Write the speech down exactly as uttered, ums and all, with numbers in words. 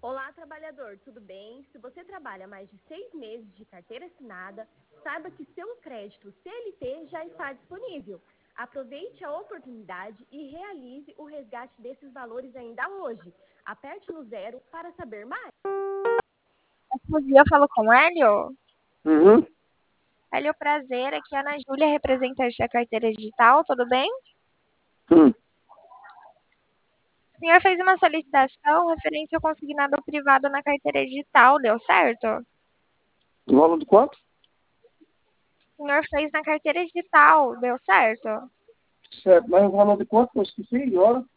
Olá, trabalhador, tudo bem? Se você trabalha mais de seis meses de carteira assinada, saiba que seu crédito C L T já está disponível. Aproveite a oportunidade e realize o resgate desses valores ainda hoje. Aperte no zero para saber mais. Bom dia, eu falo com o Hélio. Uhum. Hélio, prazer. Aqui é a Ana Júlia, representante da carteira digital, tudo bem? Hum. O senhor fez uma solicitação referente ao consignado privado na carteira digital, deu certo? O valor de quanto? O senhor fez na carteira digital, deu certo? Certo, mas o valor de quanto? Eu esqueci agora.